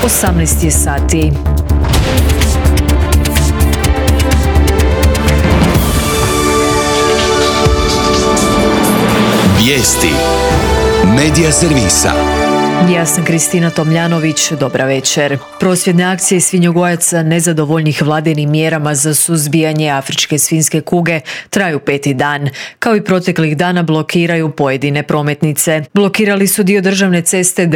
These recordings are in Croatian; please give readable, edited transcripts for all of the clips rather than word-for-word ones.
18 je sati. Vijesti Medija servisa. Ja sam Kristina Tomljanović, dobra večer. Prosvjedne akcije svinjogojaca nezadovoljnih vladinim mjerama za suzbijanje afričke svinjske kuge traju 5. dan. Kao i proteklih dana blokiraju pojedine prometnice. Blokirali su dio državne ceste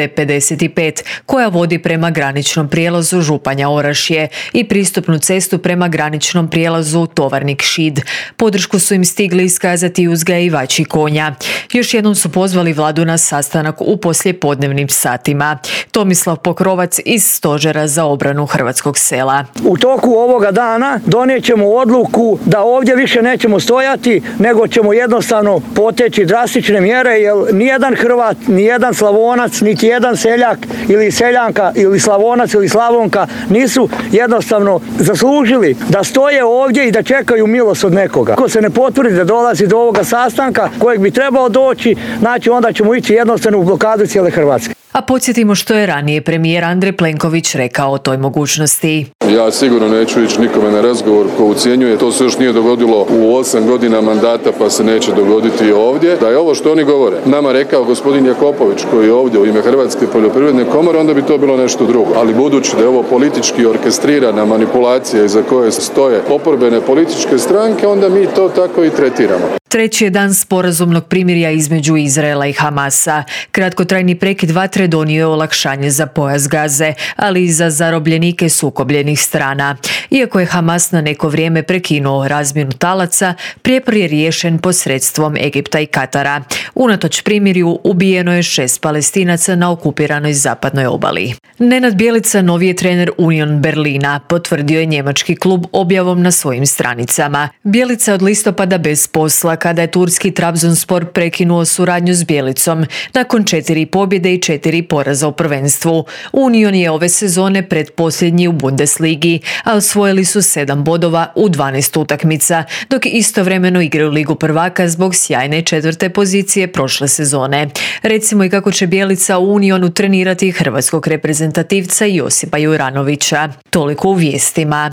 D55 koja vodi prema graničnom prijelazu Županja Orašje i pristupnu cestu prema graničnom prijelazu Tovarnik Šid. Podršku su im stigli iskazati uzgajivači konja. Još jednom su pozvali vladu na sastanak u poslijepodnevnim satima. Tomislav Pokrovac iz Stožera za obranu hrvatskog sela. U toku ovoga dana donijet ćemo odluku da ovdje više nećemo stojati, nego ćemo jednostavno poteći drastične mjere, jer nijedan Hrvat, nijedan Slavonac, niti jedan seljak ili seljanka ili Slavonac ili Slavonka nisu jednostavno zaslužili da stoje ovdje i da čekaju milost od nekoga. Ako se ne potvrdi da dolazi do ovoga sastanka kojeg bi trebao doći, znači onda ćemo ići jednostavno u blokadu cijele Hrvatske. A podsjetimo što je ranije premijer Andrej Plenković rekao o toj mogućnosti. Ja sigurno neću ići nikome na razgovor ko ucjenjuje. To se još nije dogodilo u 8 godina mandata, pa se neće dogoditi ovdje. Da je ovo što oni govore nama rekao gospodin Jakopović, koji je ovdje u ime Hrvatske poljoprivredne komore, onda bi to bilo nešto drugo. Ali budući da je ovo politički orkestrirana manipulacija iza koje stoje oporbene političke stranke, onda mi to tako i tretiramo. Treći je dan sporazumnog primirja između Izraela i Hamasa. Kratkotrajni prekid vatre donio je olakšanje za pojas Gaze, ali i za zarobljenike sukobljenih strana. Iako je Hamas na neko vrijeme prekinuo razmjenu talaca, prijepor je riješen posredstvom Egipta i Katara. Unatoč primirju ubijeno je 6 Palestinaca na okupiranoj zapadnoj obali. Nenad Bjelica, novi je trener Union Berlina, potvrdio je njemački klub objavom na svojim stranicama. Bjelica od listopada bez posla kada je turski Trabzonspor prekinuo suradnju s Bjelicom nakon 4 pobjede i 4 poraza u prvenstvu. Union je ove sezone predposljednji u Bundesligi, a osvojili su 7 bodova u 12 utakmica, dok istovremeno igraju Ligu prvaka zbog sjajne 4. pozicije prošle sezone. Recimo i kako će Bjelica u Unionu trenirati hrvatskog reprezentativca Josipa Juranovića. Toliko u vijestima.